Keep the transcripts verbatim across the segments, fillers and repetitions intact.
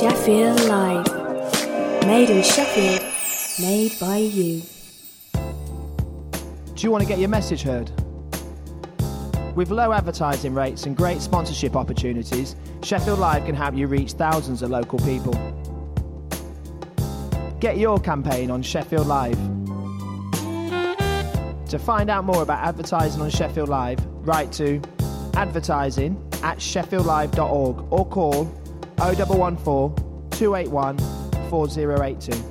Sheffield Live. Made in Sheffield, made by you. Do you want to get your message heard? With low advertising rates and great sponsorship opportunities, Sheffield Live can help you reach thousands of local people. Get your campaign on Sheffield Live. To find out more about advertising on Sheffield Live, write to advertising at sheffield live dot org or call oh one one four, two eight one, four oh eight two.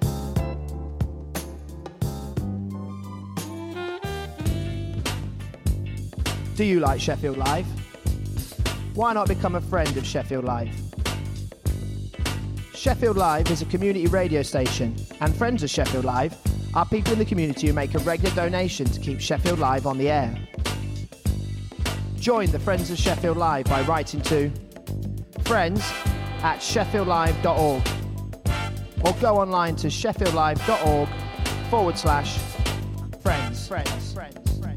Do you like Sheffield Live? Why not become a friend of Sheffield Live? Sheffield Live is a community radio station, and friends of Sheffield Live are people in the community who make a regular donation to keep Sheffield Live on the air. Join the Friends of Sheffield Live by writing to friends at sheffield live dot org or go online to sheffield live dot org forward slash friends. Friends. Friends.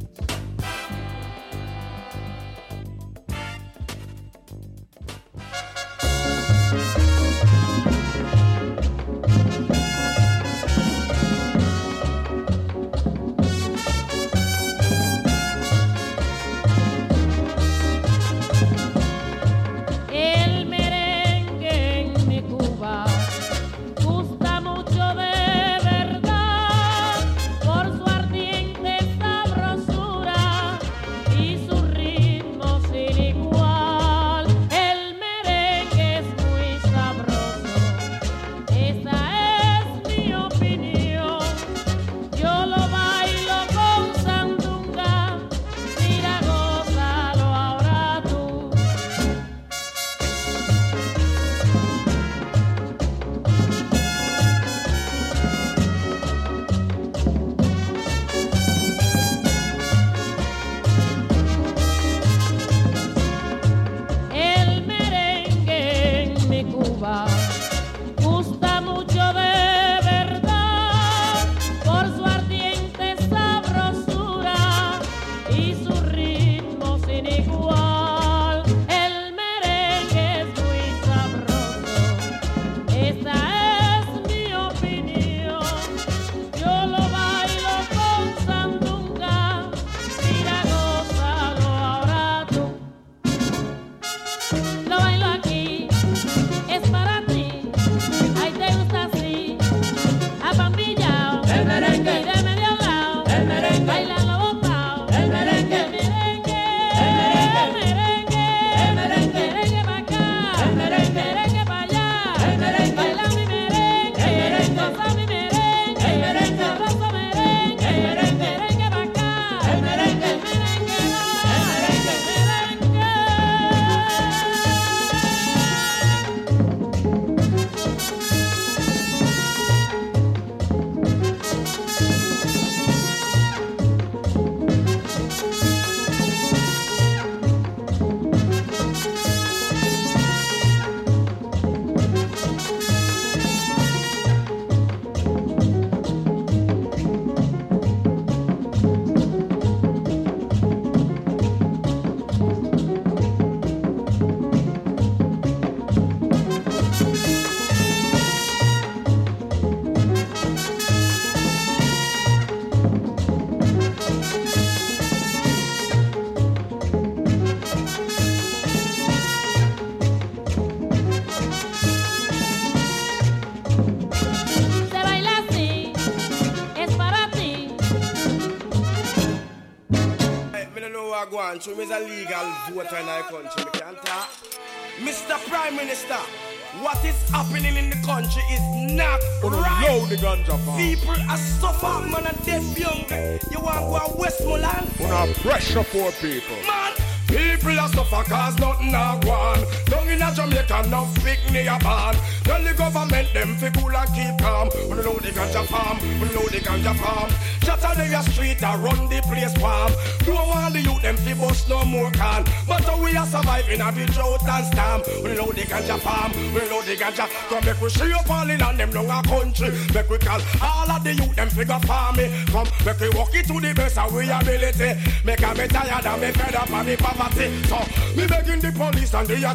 Country is a legal voter in our country. We can't talk. Mister Prime Minister, what is happening in the country is not right. The ganja people are suffering, man, and deaf young. You want to go to Westmoreland? We not pressure poor people. Man, people are suffer cause nothing are gone. Down in a Jamaica, no big near ban. Tell the government them fi cool and keep calm. We know the ganja farm, we know the ganja farm. Shots on the street and run the place warm. Don't want the youth them fi bust no more can. But how we are surviving a the drought and storm. We know the ganja farm, we know the ganja. Come make we see up all in and them long a country. Make we call all of the youth them figure farming. Come make we walk it to the best of we ability. Make a me tired and me fed up on the poverty. So me begging the police and the authority.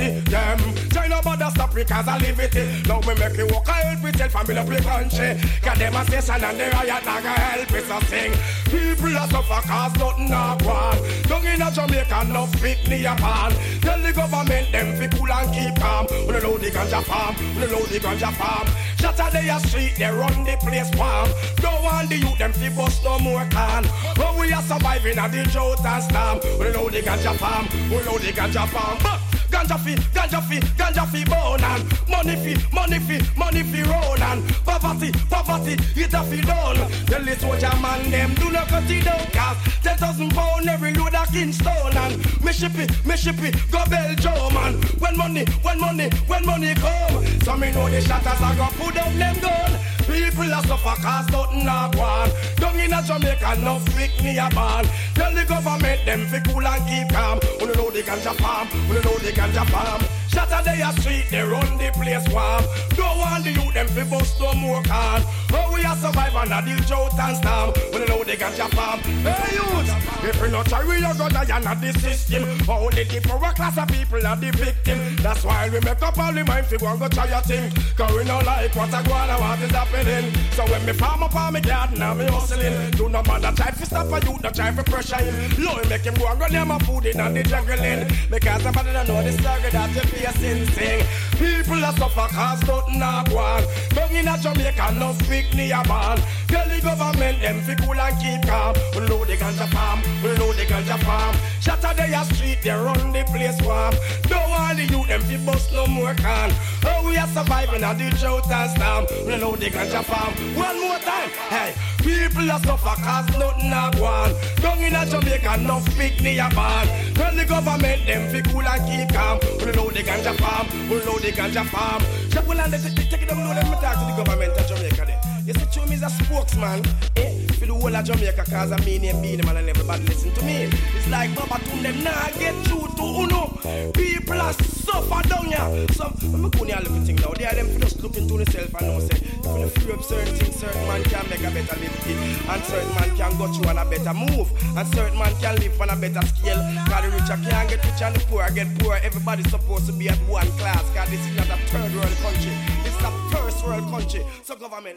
liberty. Them try no bother stop because I live it. Now me make you walk, I help it, help me up the country. Cause them a session and the riot naga help us a sing. People a suffer cause nothing a go on. Down in a Jamaica, no fit ni a pan. Tell the government them fi cool and keep calm. We know the ganja farm, we know the ganja farm. Saturday a street, they run the place palm. Don't want the youth them fi bust no more can. But we are surviving at the drought and storm. We know the ganja farm, we know the ganja farm. But ganja fi, ganja fi, ganja fi bone and money fi, money fi, money fi roll and poverty, poverty, it a fi done. The little soldier man them do not cut it down cause ten thousand pound every load of Kingston and me ship it, me ship it, go Belgium and when money, when money, when money come, so me know the shatters are gonna put up them gun. People are suffer cause nothing a go on. Down in a Jamaica, no freak me a ball. Tell the government them fi cool and keep calm. We know the ganja farm, we know the ganja farm. Saturday a street, they run the place warm. Don't want the youth them fi bust no more can. Oh, we are surviving a the drought and storm. We know the ganja farm. Hey youth, if we not try, we are gonna die under the system. Only the poor class of people are the victim. That's why we make up all the mind fi go and go try your thing. Cause we don't like what I go and what is happening. So when me farm up on me garden and me hustling, do no bother try fi stop a youth, not try fi pressure him. Lord, make him go and go near my food in and the juggling. Because somebody don't know the struggle that you facing. Sing. People are suffer cause nothing a go on. Down in a Jamaica, no speak ni a ball. Tell the government them fi cool and keep calm. We know the ganja farm, we know the ganja farm. Saturday a street, they run the place warm. Don't want the youth them fi bust no more can. Oh, we are surviving at the drought and storm. We know the ganja farm. One more time, hey. People are suffer cause nothing a go on. Down in a Jamaica, no speak ni a ball. Tell the government them fi cool and keep calm. We know the ganja farm, we know the ganja farm. Check when I let it take it down, know them talk to the government of Jamaica there. You see, Chum is a spokesman, eh? For the whole of Jamaica, cause I mean him being him and everybody listen to me. It's like Babaton, them nah get through to Uno. People are suffer down here. So, I'm going to look at things now. They are them just looking to themselves and know, say, if you free up certain things, certain man can make a better living. And certain man can go through on a better move. And certain man can live on a better scale. Cause the richer can't get rich and the poor get poor. Everybody's supposed to be at one class. Cause this is not a third world country. This is a first world country. So government...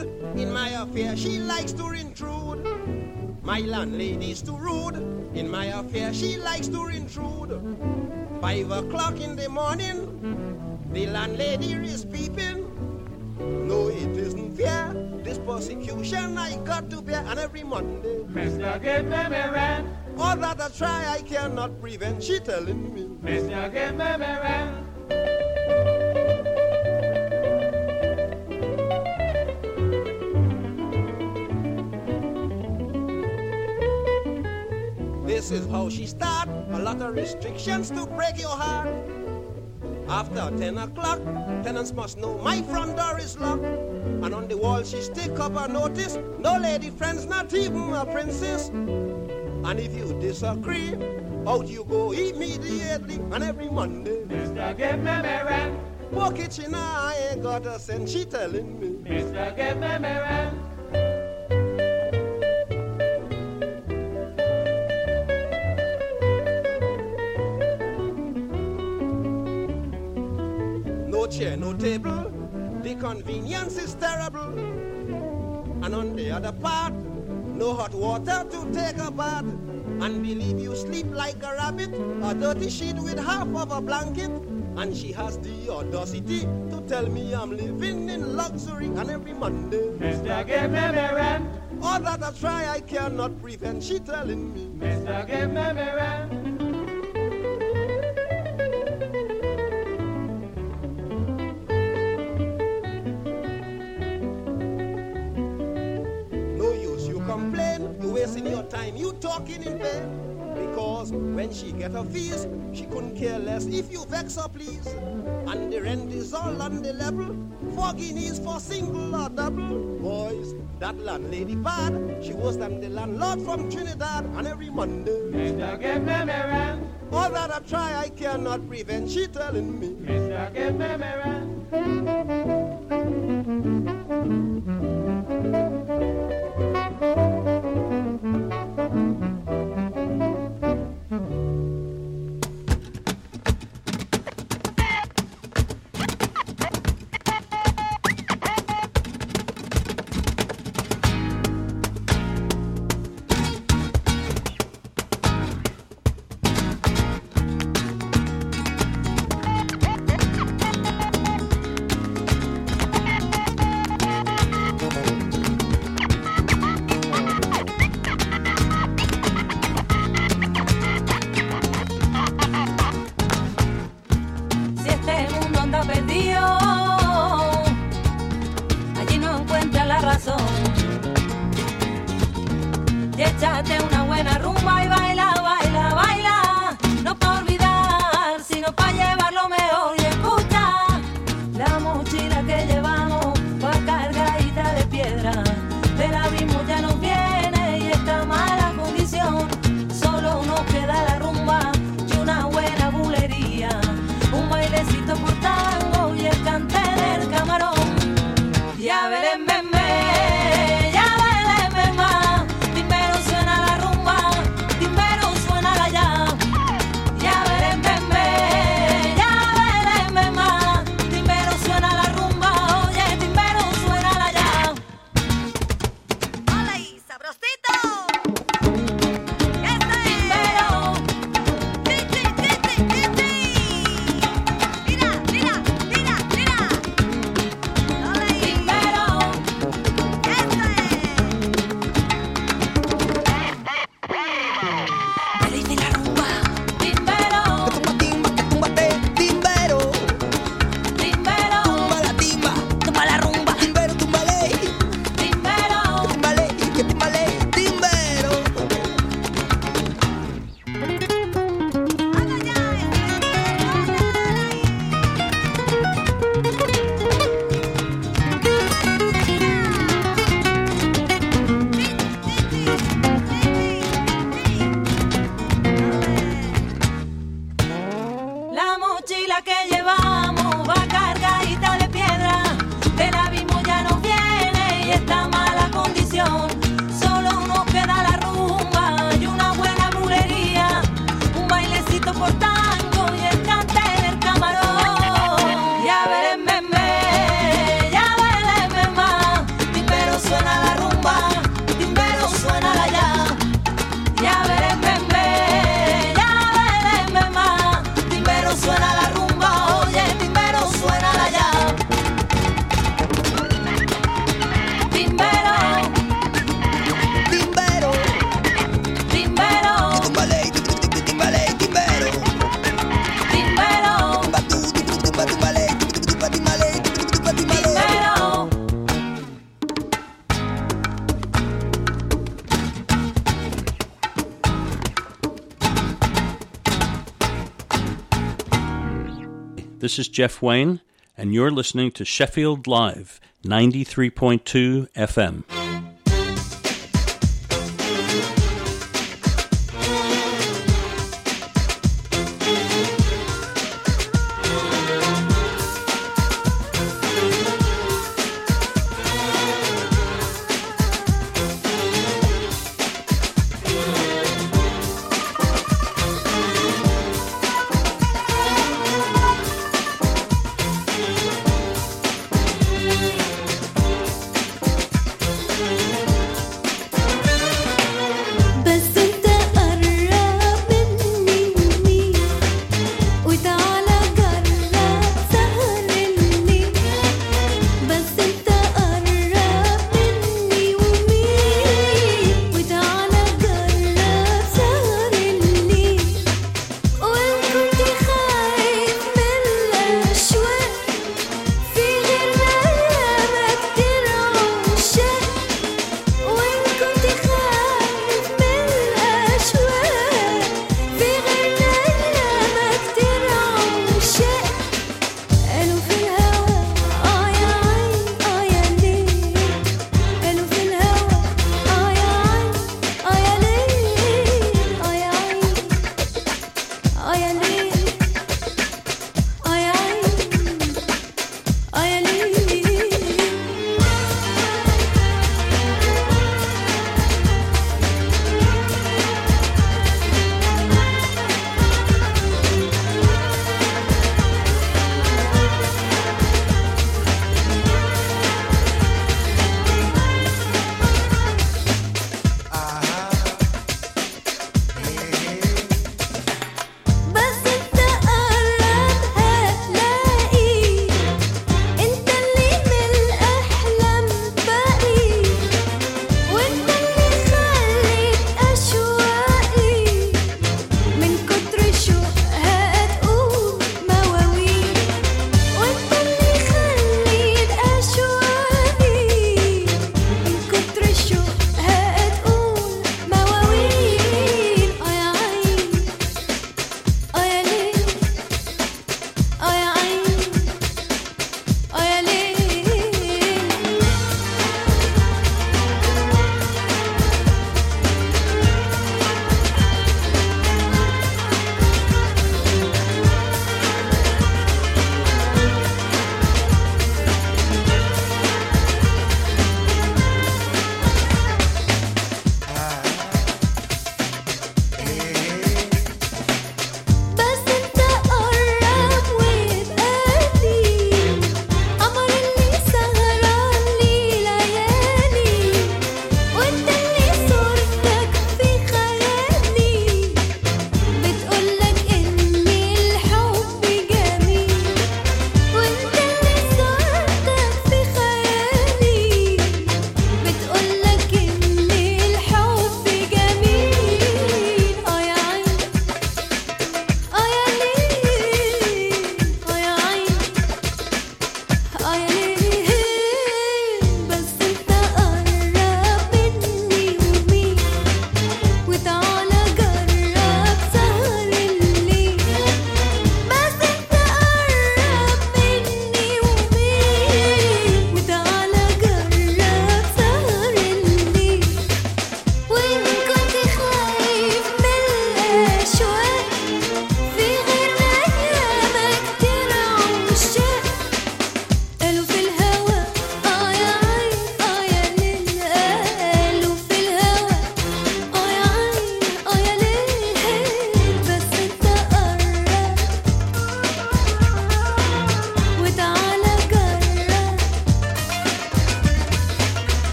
rude. In my affair, she likes to intrude. My landlady's too rude. In my affair, she likes to intrude. Five o'clock in the morning, the landlady is peeping. No, it isn't fair. This persecution I got to bear, and every Monday, Mister Give me me rent. All that I try I cannot prevent. She telling me, Mister Give me me rent. This is how she start. A lot of restrictions to break your heart. After ten o'clock, tenants must know my front door is locked. And on the wall she stick up a notice. No lady friends, not even a princess. And if you disagree, out you go immediately. And every Monday, Mister Give me me rent. Poor kitchen, I ain't got a cent. She telling me, Mister Give me me rent. no chair, no table. The convenience is terrible. And on the other part, no hot water to take a bath. And believe you sleep like a rabbit, a dirty sheet with half of a blanket. And she has the audacity to tell me I'm living in luxury. And every Monday, Mister Give me me rent. All that I try I cannot prevent. She telling me, Mister Give me me rent. no use you complain, you wasting your time, you talking in vain. Because when she get her fees, she couldn't care less if you vex her, please. And the rent is all on the level, four guineas for single or double. Boys, that landlady bad, she worse than the landlord from Trinidad. And every Monday, Mister Give me me rent. all that I try I cannot prevent. She telling me, Mister Give me me rent. Timber This is Jeff Wayne, and you're listening to Sheffield Live, ninety-three point two F M.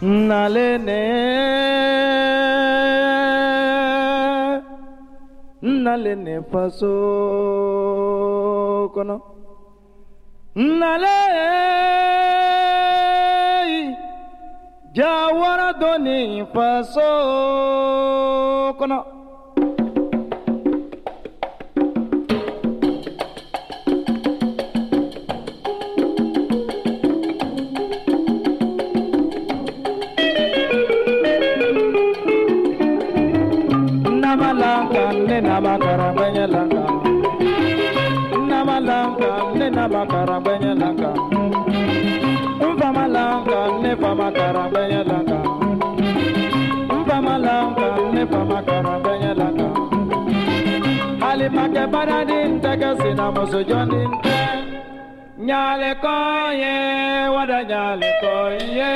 Nalene Nalene faso kono Nale Jawara doni faso kono Namalanga ne namakara benyalanga Namalanga ne namakara benyalanga Mfamalanga ne famakara benyalanga Mfamalanga ne famakara benyalanga Ali make baradin teke sina musu jondin te Nyale koye wada nyale koye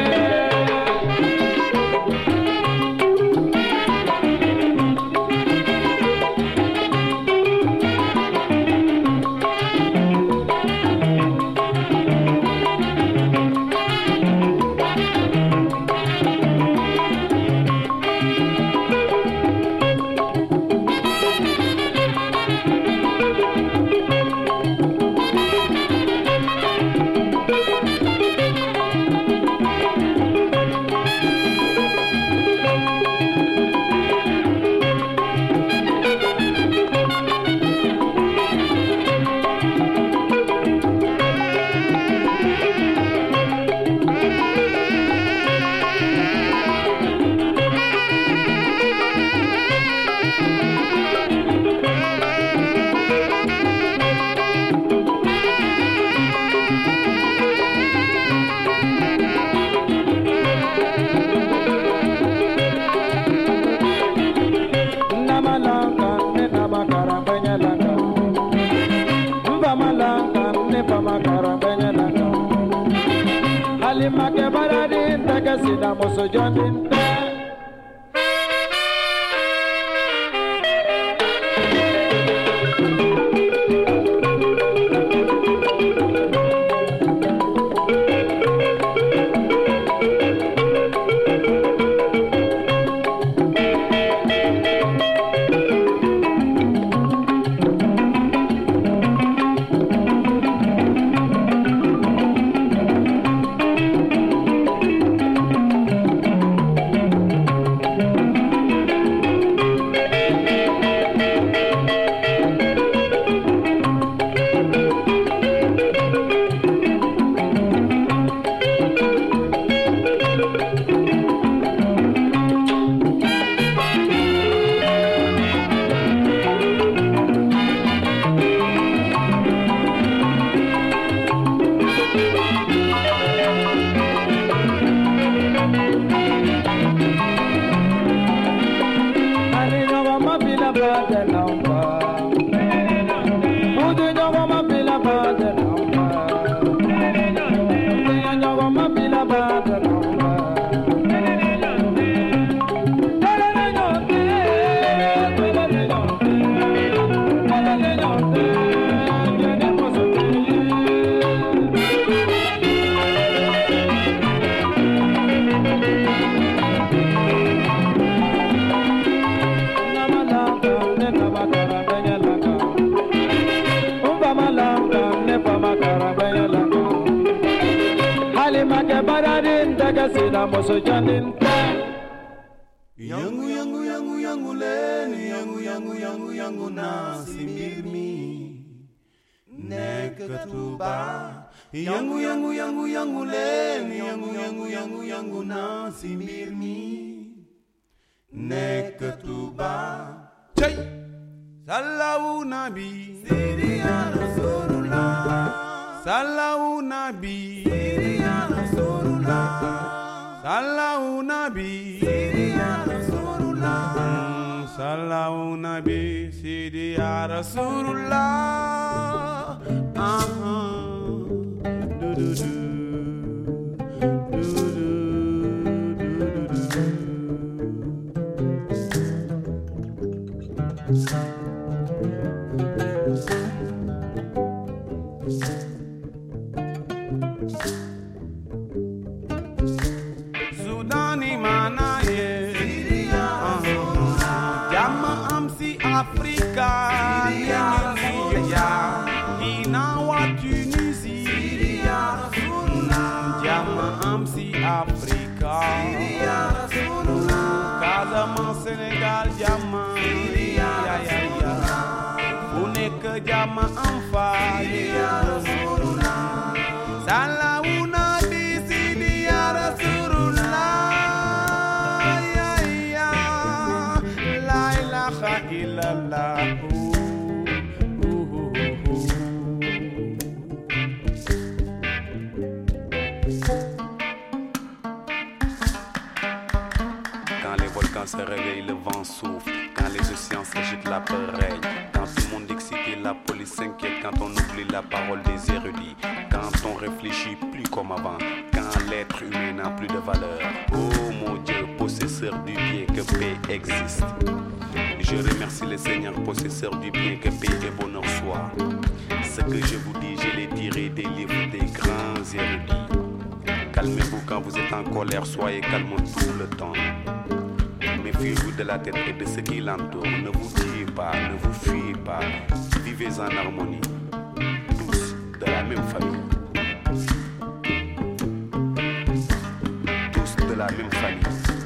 Make baradin teke sina musu jondin te Sina musu jondin te Yangu yangu yangu yangu leni yangu yangu yangu yangu na simbirmi nekatuba Yangu yangu yangu yangu leni yangu yangu yangu yangu na simbirmi nekatuba Jai Sallahu Nabi Siri ya Rasulullah Sallahu Nabi Siri ya Rasulullah Sallahu Nabi Sidi ya Rasulullah Sallahu Nabi Sidi ya Rasulullah Do do do Do do Sudan Sénégal jàmm ya ya ya fu nekk jàmm am fa Salawuna bi Sidi ya Rasulullah ya ya la ilaha illallah Quand se réveille, le vent souffle. Quand les océans s'agitent, la peur règne. Quand tout le monde excité, la police s'inquiète. Quand on oublie la parole des érudits. Quand on réfléchit plus comme avant. Quand l'être humain n'a plus de valeur. Oh mon Dieu, possesseur du bien, que paix existe. Je remercie le Seigneur, possesseur du bien, que paix et bonheur soient. Ce que je vous dis, je l'ai tiré des livres des grands érudits. Calmez-vous quand vous êtes en colère, soyez calme tout le temps. Méfiez-vous de la tête et de ce qui l'entoure. Ne vous tuez pas, ne vous fuyez pas. Vivez en harmonie. Tous de la même famille. Tous de la même famille.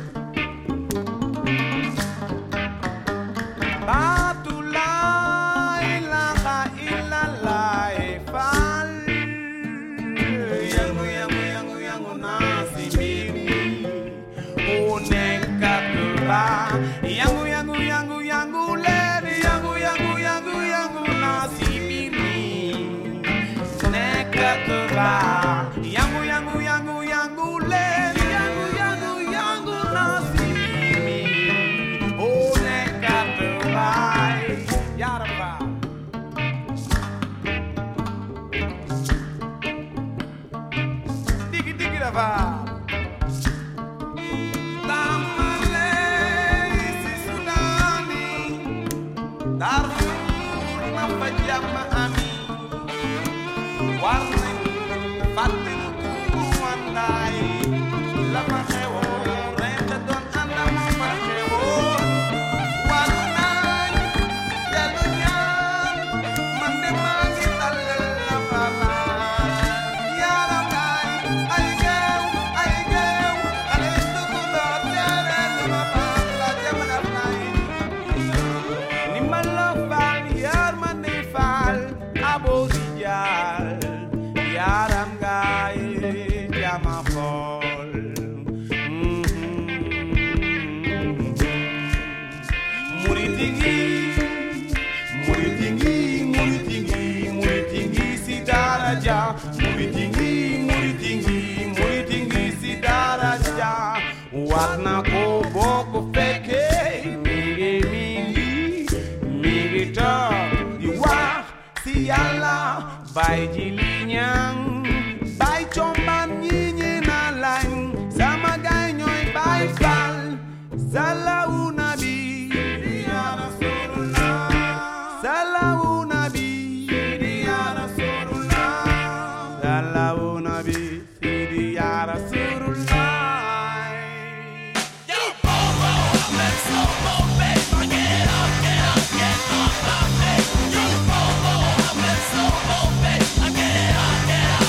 Yangu yangu yangu yangu lady yangu yangu yangu yangu nasibiri nekatba yangu yangu yangu yangu lady yangu yangu yangu nasibiri oh nekatba yaraba digi digi raba Watna ko boko feke migi migi migi to di wax si yàlla bay ji li ñang bay chomban ñi ñi na lañ sama gay ñooy bay fal salawu nabi ya rasulullah salawu nabi ya rasulullah salawu nabi ya rasulullah Get up, get up, get up, get up.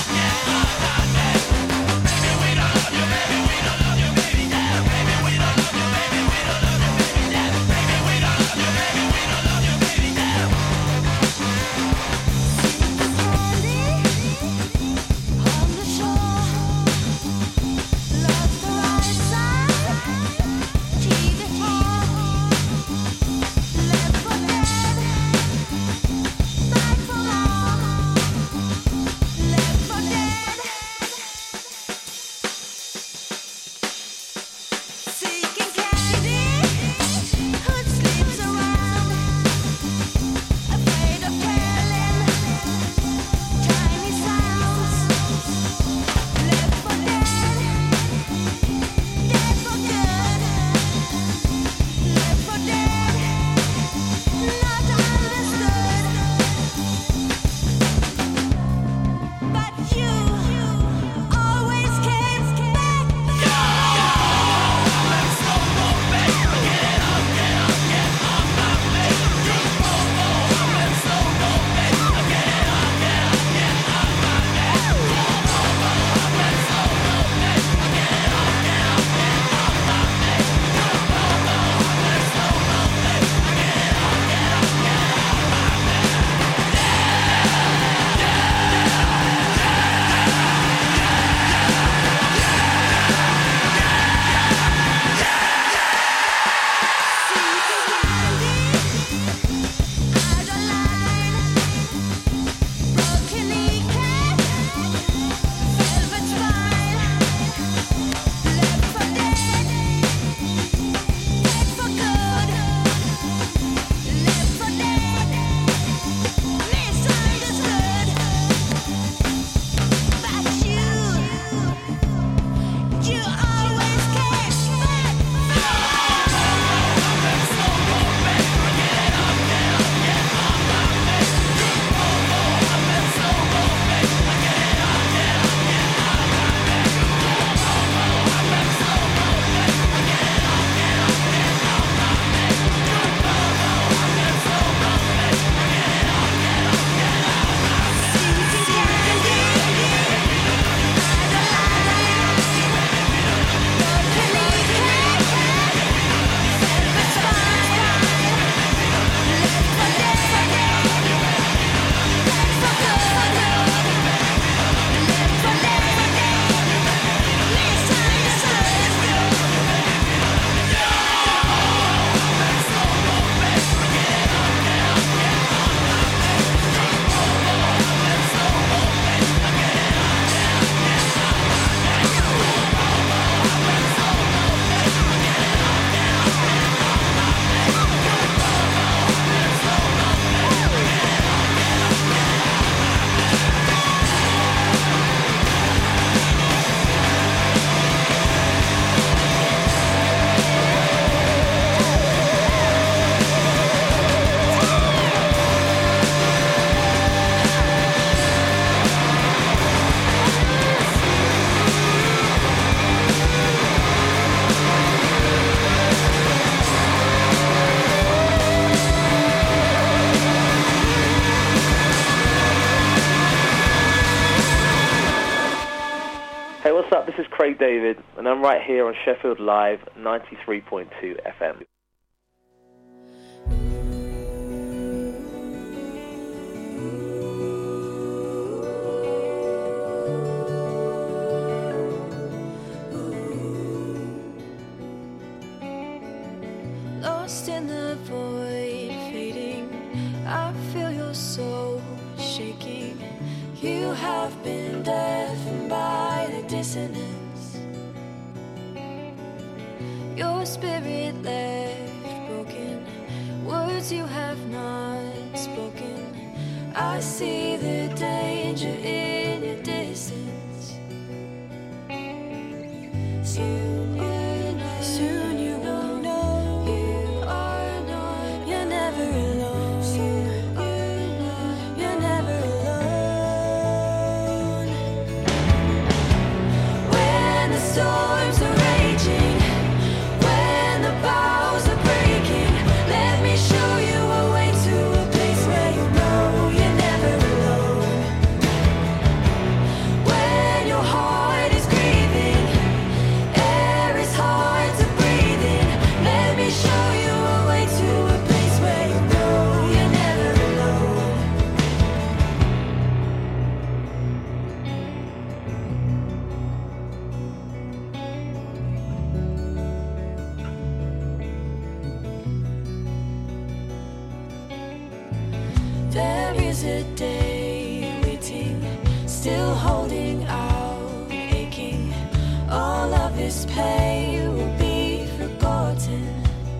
Craig David, and I'm right here on Sheffield Live ninety-three point two F M. Lost in the void, fading, I feel your soul shaking. You have been deafened by the dissonance. Your spirit left broken, words you have not spoken. I see the danger in your distance. Soon you know, soon you will know you are not, you're never alone. Soon you know, you're never alone. When the storms are raging, when the bows are breaking, let me show you a way to a place where you know you're never alone. When your heart is grieving, air is hard to breathe in, let me show you a way to a place where you know you're never alone. There is a day waiting, still holding out, aching. All of this pain will be forgotten.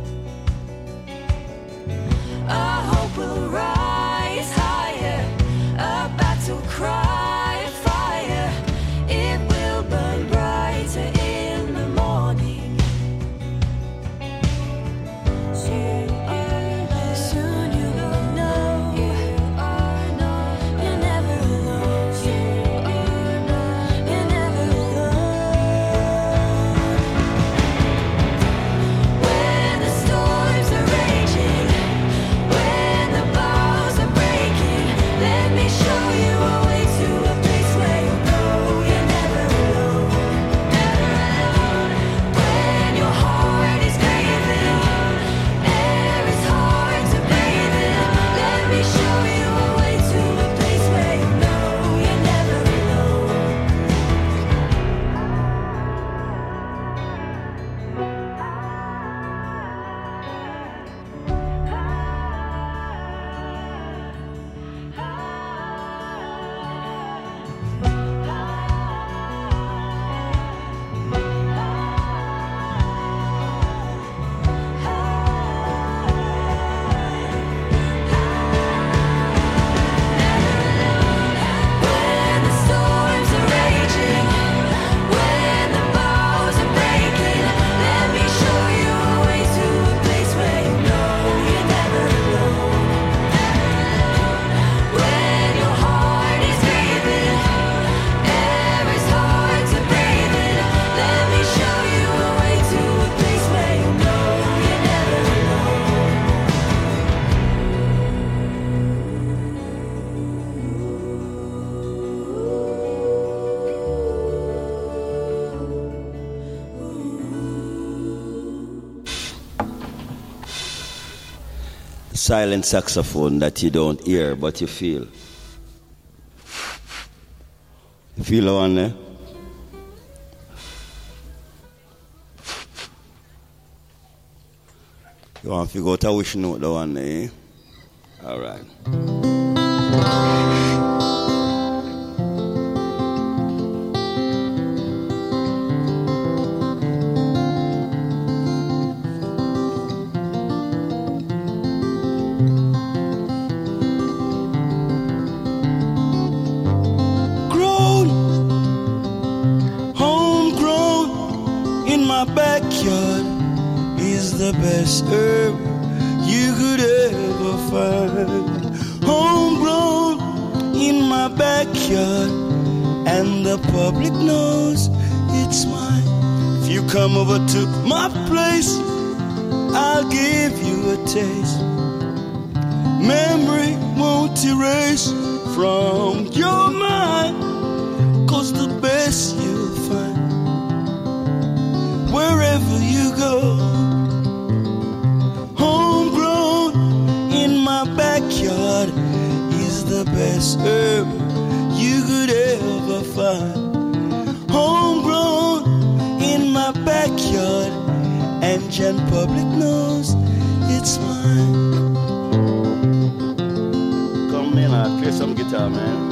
Our hope will rise higher, a battle cry, fire. It will burn brighter in the morning. Soon you know, soon you will know you are not, you're never alone. You are not, you're never alone. When the storms are raging, when the bows are breaking, let me show you a way to a place where you know you're never alone. Never alone. When your heart is grieving, air is hard to breathe in, let me show you a way to a place where you know you're never alone. When the storms are raging, when the bows are breaking, let me show you a way to a place where you know you're never alone. When your heart is grieving, air is hard to breathe in, let me show you a way to a place where you know you're never alone. Silent saxophone that you don't hear but you feel. You feel the one there? You want to figure out how we should know the one there, eh? All right. Grown, homegrown, in my backyard is the best herb you could ever find. Homegrown in my backyard, and the public knows it's mine. If you come over to my place, I'll give you a taste. Memory won't erase from your mind, 'cause the best you'll find fun. Homegrown in my backyard, and Jan Public knows it's mine. Come in, I play some guitar, man.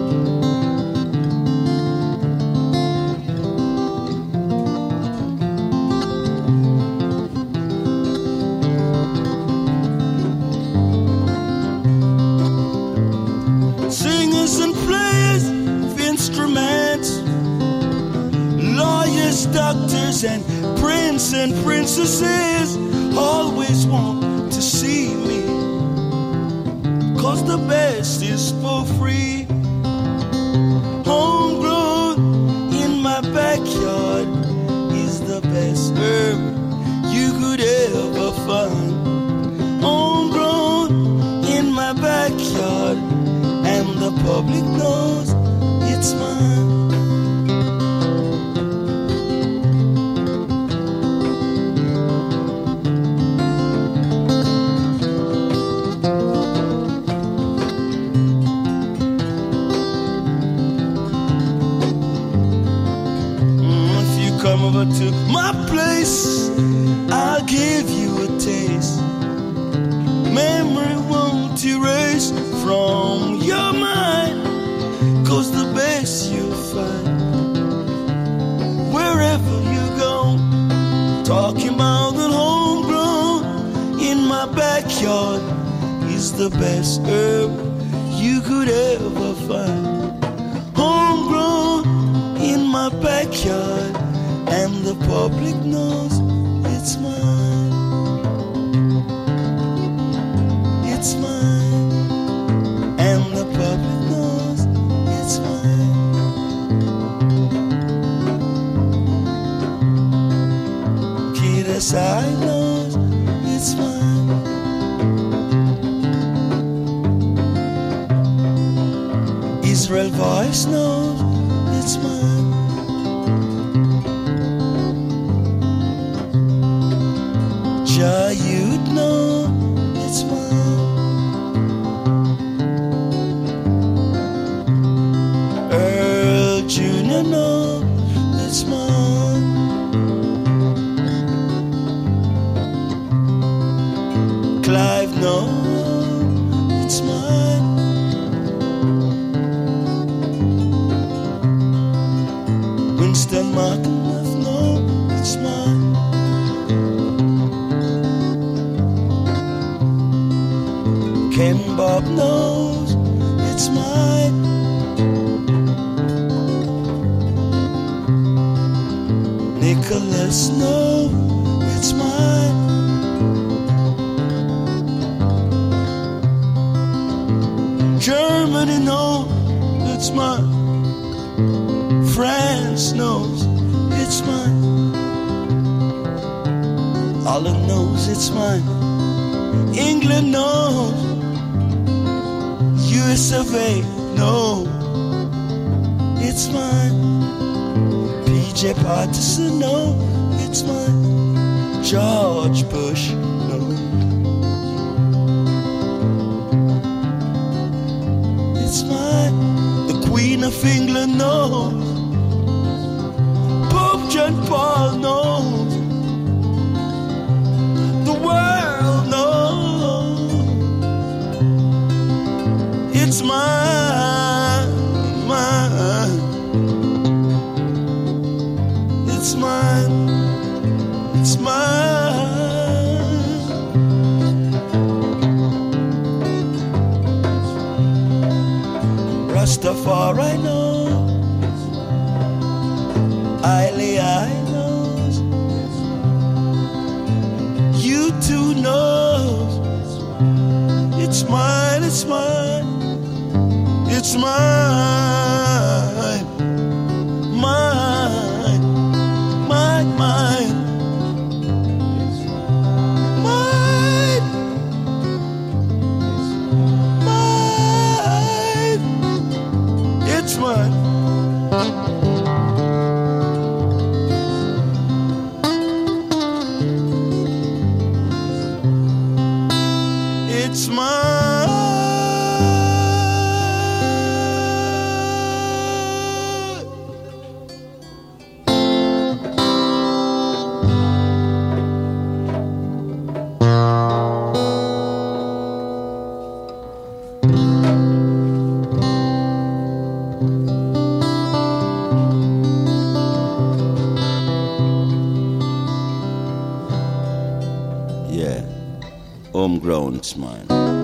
Singers and players of instruments, lawyers, doctors, and prince and princesses always want to see me, 'cause the best is for free. Homegrown in my backyard is the best herb you could ever find. Homegrown in my backyard, and the public knows it's mine. Come over to my place, I'll give you a taste. Memory won't erase from your mind, 'cause the best you'll find wherever you go. Talking about the homegrown in my backyard is the best herb you could ever find. Homegrown in my backyard, and the public knows it's mine. It's mine. And the public knows it's mine. Kid S I knows it's mine. Israel Voice knows it's mine. Ja, you'd know it's mine. Earl Junior know it's mine. Clive know it's mine. Winston Martin know it's mine. Ken Bob knows it's mine. Nicholas knows it's mine. Germany knows it's mine. France knows it's mine. Holland knows it's mine. England knows. U S of A, no, it's mine. P J Patterson, no, it's mine. George Bush, no, it's mine. The Queen of England knows. Pope John Paul knows. The world knows it's mine, mine. It's mine, it's mine. Rastafari knows. Eiley I knows. You too knows. It's mine, it's mine. It's mine, mine, mine, mine, mine, mine. It's mine. It's mine. Yeah, homegrown smile.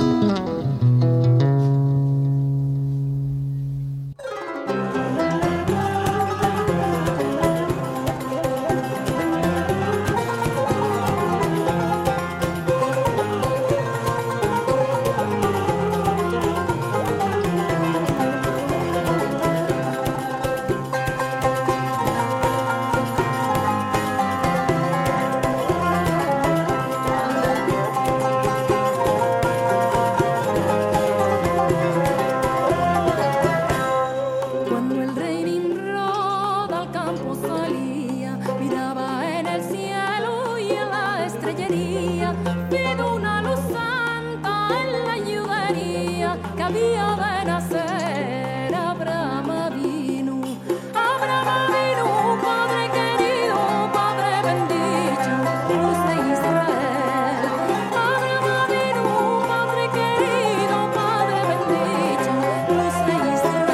Cuando el rey Nimrod al campo salía, miraba en el cielo y en la estrellería, vio una luz santa en la yudería que había de nacer. Abraham vino, Abraham vino, Padre querido, Padre bendito, luz de Israel. Abraham vino, Padre querido, Padre bendito, luz de Israel.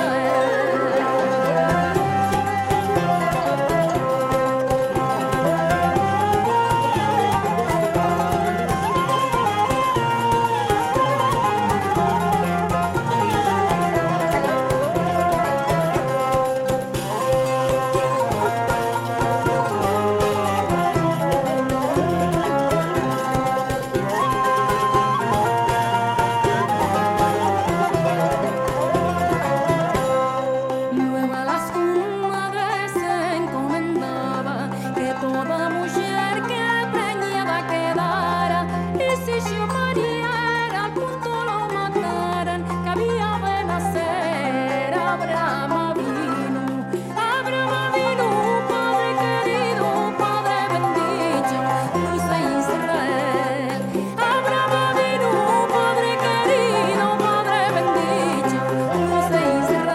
Luego a las comadres se encomendaba que toda mujer que preñada quedara, y si su mariera al punto lo mataran, que había de nacer. Abraham vino, Abraham vino, Padre querido, Padre bendito, luz de Israel. Abraham vino, Padre querido, Padre bendito, luz de Israel.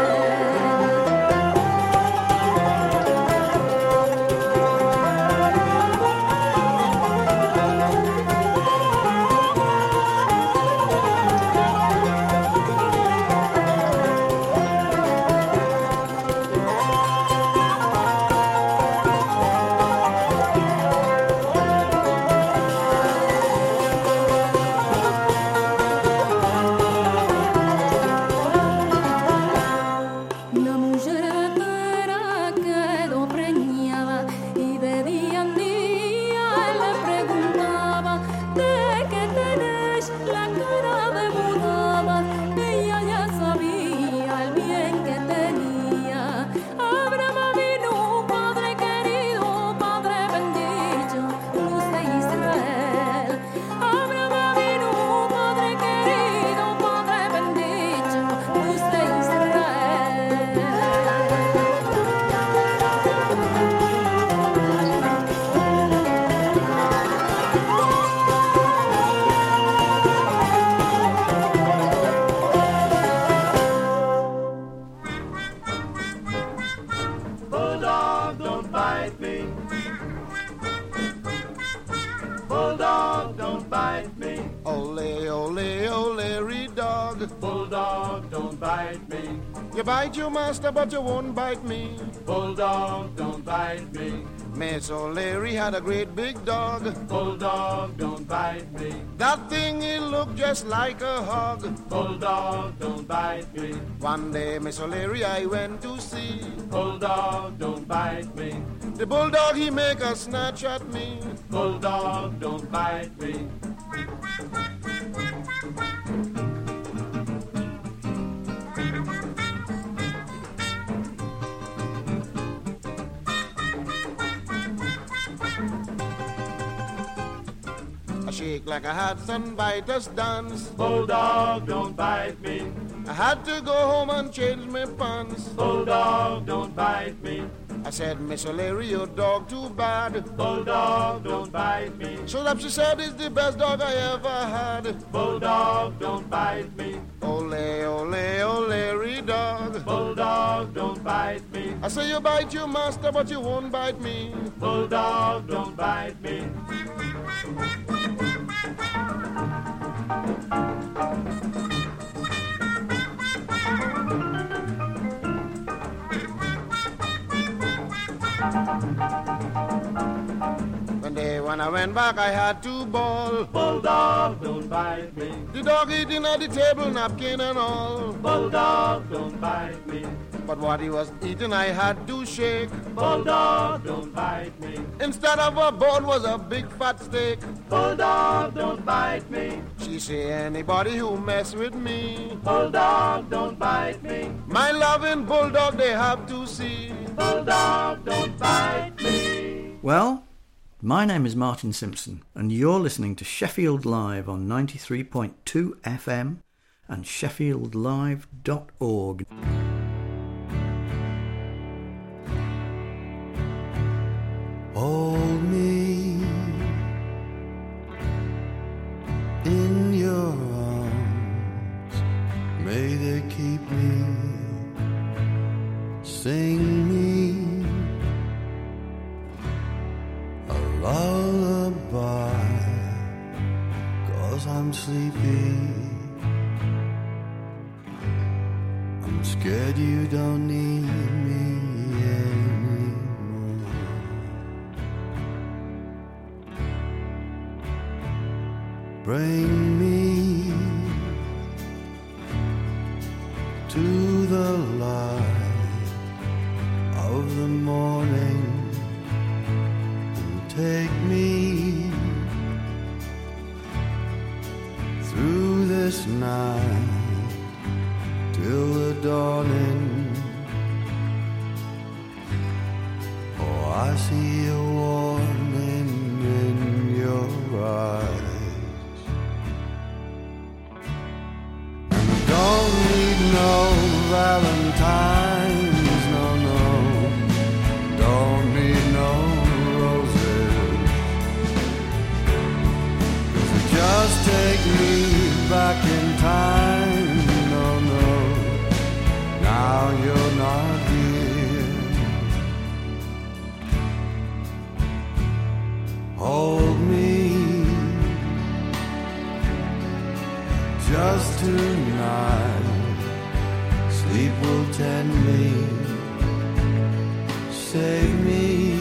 Una mujer vetera quedó preñada y de día en día él le preguntaba: ¿de qué tenés la cara demudada? Ella ya sabía el bien que tenía. Abraham vino, Padre querido, Padre bendito, luz de Israel. Abraham vino, Padre querido, Padre bendito, luz de Israel. Bulldog, don't bite me. Bulldog, don't bite me. Ole, ole, ole, reed dog. Bulldog, don't bite me. You bite your master, but you won't bite me. Bulldog, don't bite me. Miss O'Leary had a great big dog. Bulldog, don't bite me. That thing, it looked just like a hog. Bulldog, don't bite me. One day, Miss O'Leary, I went to see. Bulldog, don't bite me. The bulldog, he make a snatch at me. Bulldog, don't bite me. I shake like I had some biters dance. Bulldog, don't bite me. I had to go home and change my pants. Bulldog, don't bite me. I said, Miss O'Leary, your dog too bad. Bulldog, don't bite me. So that she said, it's the best dog I ever had. Bulldog, don't bite me. Ole, ole, O'Leary dog. Bulldog, don't bite me. I say you bite your master, but you won't bite me. Bulldog, don't bite me. When they Hey, when I went back, I had to bawl. Bulldog, don't bite me. The dog eating at the table, napkin and all. Bulldog, don't bite me. But what he was eating, I had to shake. Bulldog, don't bite me. Instead of a bone was a big fat steak. Bulldog, don't bite me. She say anybody who mess with me. Bulldog, don't bite me. My loving bulldog they have to see. Bulldog, don't bite me. Well, my name is Martin Simpson, and you're listening to Sheffield Live on ninety-three point two F M and sheffield live dot org. Hold me in your arms, may they keep me, sing me a lullaby, 'cause I'm sleepy, I'm scared you don't need me anymore. Bring me to the light of the morning and take me through this night till the dawning. Oh, I see a warning in your eyes. Don't need no valentines, no, no. Don't need no roses. 'Cause it just take me back in time, no, no. Now you're not here. Hold me just tonight, sleep will tend me, save me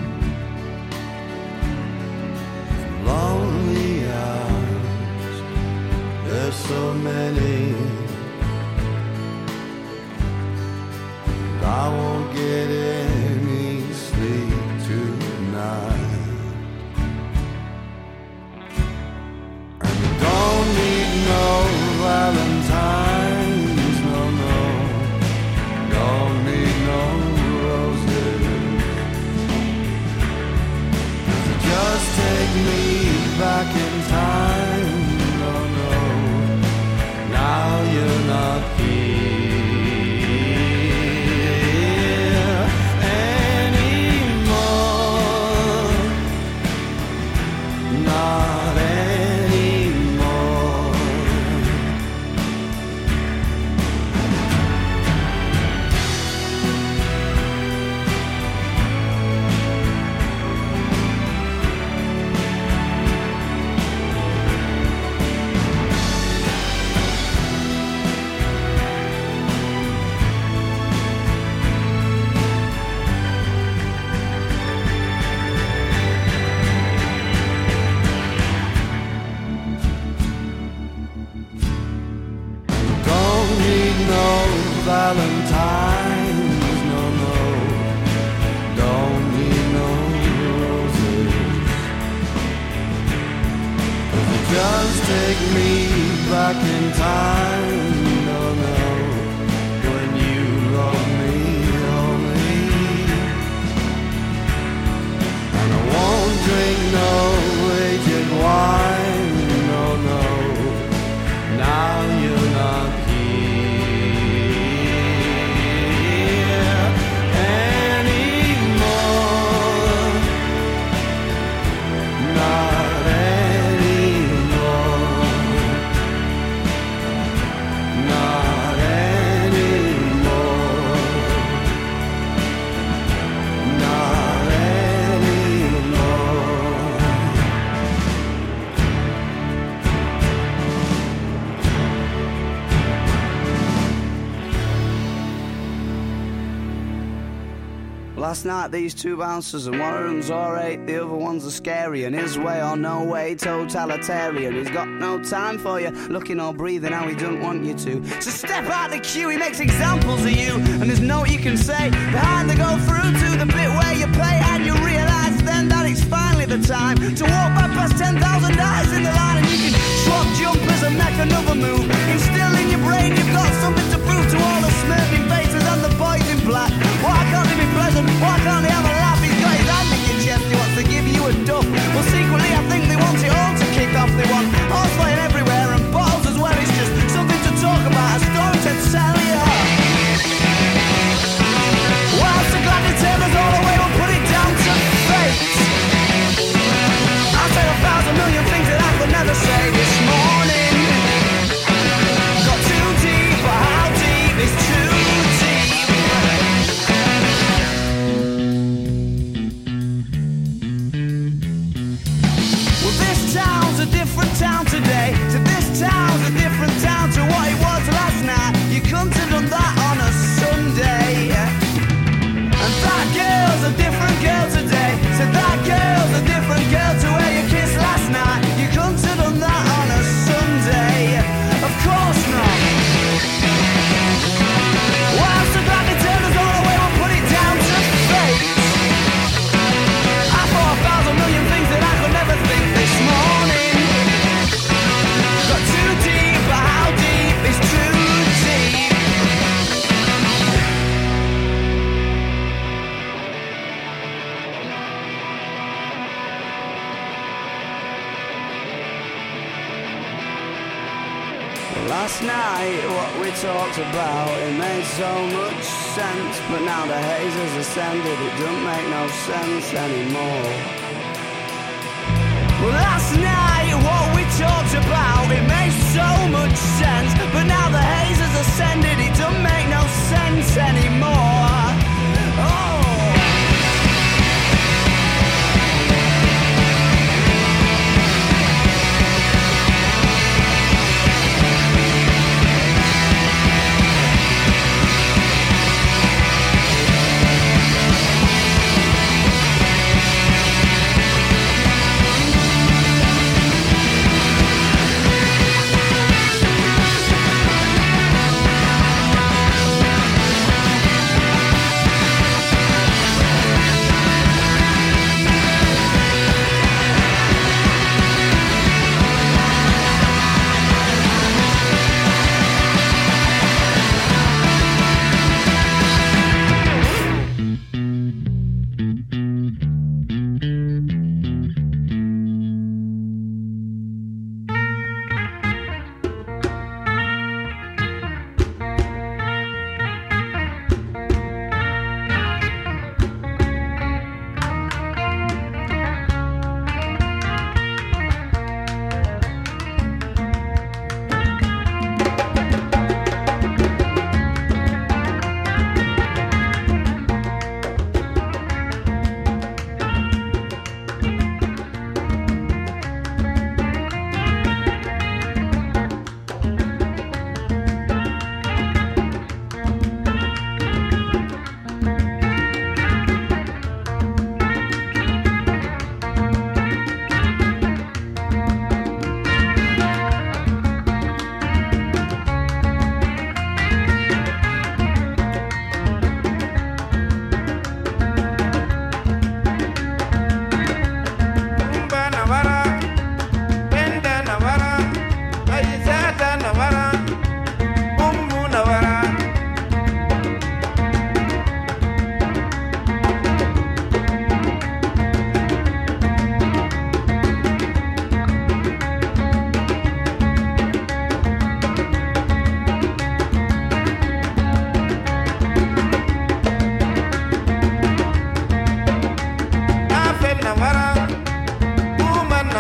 from lonely hours, there's so many, and I won't get any sleep tonight. And don't need no valentines, no, no. Don't need no roses. Just take me back in time, no, no. Now you're not here anymore. Not anymore. Don't need no valentines, no, no. Don't need no roses. 'Cause it just take me back in time, no, no. When you love me only, and I won't drink no aged wine, no, no. Now you're not here anymore. Not anymore. last night these two bouncers, and one of them's alright, the other one's a scary, and his way or no way, totalitarian. He's got no time for you, looking or breathing how he doesn't want you to. So step out the queue, he makes examples of you, and there's no you can say behind the go through to the bit where you pay, and you realise then that it's finally the time to walk back past ten thousand eyes in the line, and you can swap jumpers and make another move. Instill in your brain you've got something to prove to all the smirking faces and the boys in black. Why can't he be present? Why can't he have a laugh? He's got his hand in your chest, he wants to give you a duff. Well, secretly I think they want it all to kick off. They want horse flying everywhere and balls as well. It's just something to talk about, a story to tell you. Well, so glad to tell us all the way, we'll put it down to fate. I'll say a thousand million things that I could never say this morning. Got too deep, but how deep is too deep? Well, this town's a different town today. So this town's a different town to what it was last night. You couldn't have done that on a Sunday. And that girl's a different girl today. So that girl's a different girl to where you kissed last night. You couldn't have done that on a Sunday. Of course not. Well, I'm so glad they turned us all away. We'll put it down to fate. I thought a thousand million things that I could never think this morning. Got too deep, but how deep is too deep? Last night, what we talked about, it made so much sense, but now the haze has ascended, it don't make no sense anymore. Well, last night, what we talked about, it made so much sense, but now the haze has ascended, it don't make no sense anymore.